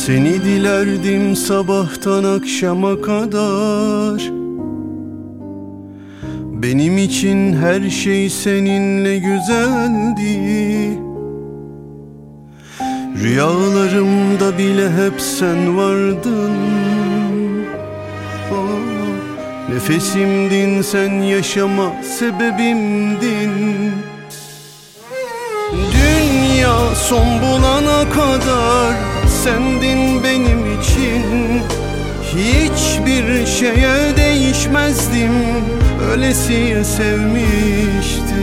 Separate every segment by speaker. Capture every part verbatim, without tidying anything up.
Speaker 1: Seni dilerdim sabahtan akşama kadar. Benim için her şey seninle güzeldi. Rüyalarımda bile hep sen vardın. Oh, nefesimdin sen, yaşama sebebimdin. Dünya son bulana kadar sendin benim için. Hiçbir şeye değişmezdim, öylesiye sevmiştim.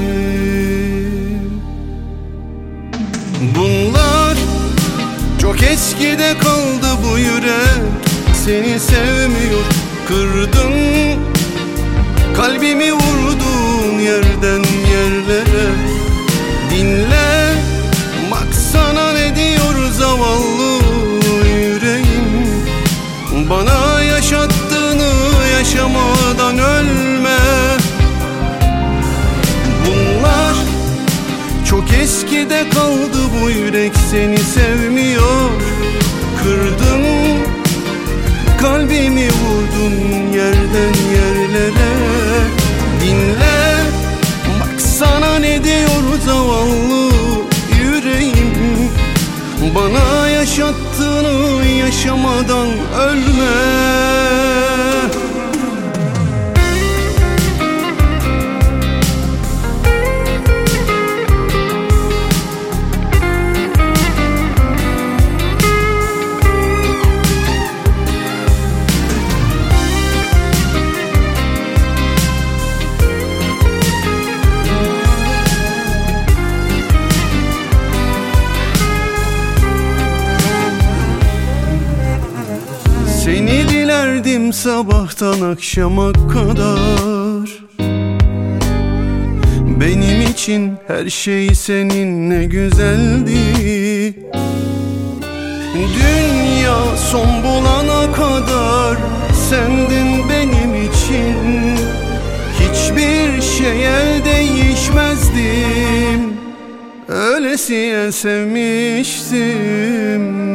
Speaker 1: Bunlar çok eskide kaldı, bu yürek seni sevmiyor. Kırdın kalbimi, vurdun yerden yerlere. Dinle, baksana ne diyor zavallı yüreğim. Bana yaşattığını yaşamadan ölme. Bunlar çok eskide kaldı, bu yürek seni sevmiyor. Kırdın kalbimi, vurdun yerden yerlere. Dinle, baksana ne diyor zavallı yüreğim. Bana yaşattığını yaşamadan ölme. Seni dilerdim sabahtan akşama kadar. Benim için her şey seninle güzeldi. Dünya son bulana kadar sendin benim için. Hiçbir şeye değişmezdim, öylesiye sevmiştim.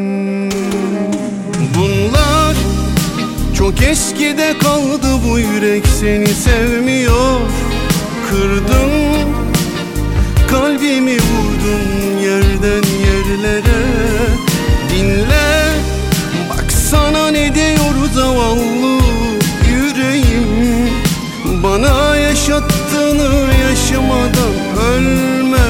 Speaker 1: Bunlar çok eskide kaldı, bu yürek seni sevmiyor. Kırdın kalbimi, vurdun yerden yerlere. Dinle, baksana ne diyor zavallı yüreğim. Bana yaşattığını yaşamadan ölme.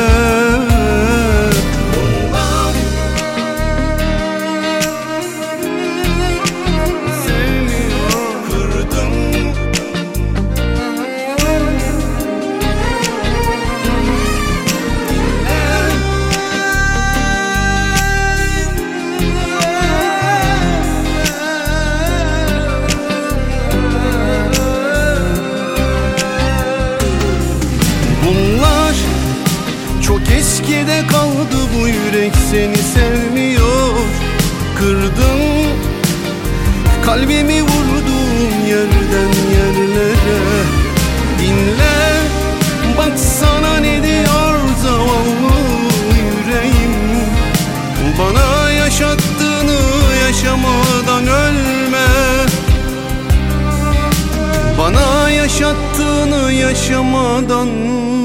Speaker 1: Bunlar çok eskide kaldı, bu yürek seni sevmiyor. Kırdın kalbimi, vurdun yerden yerlere. Dinle, baksana ne diyor zavallı yüreğim. Bana yaşattığını yaşamadan ölme. Bana yaşattığını yaşamadan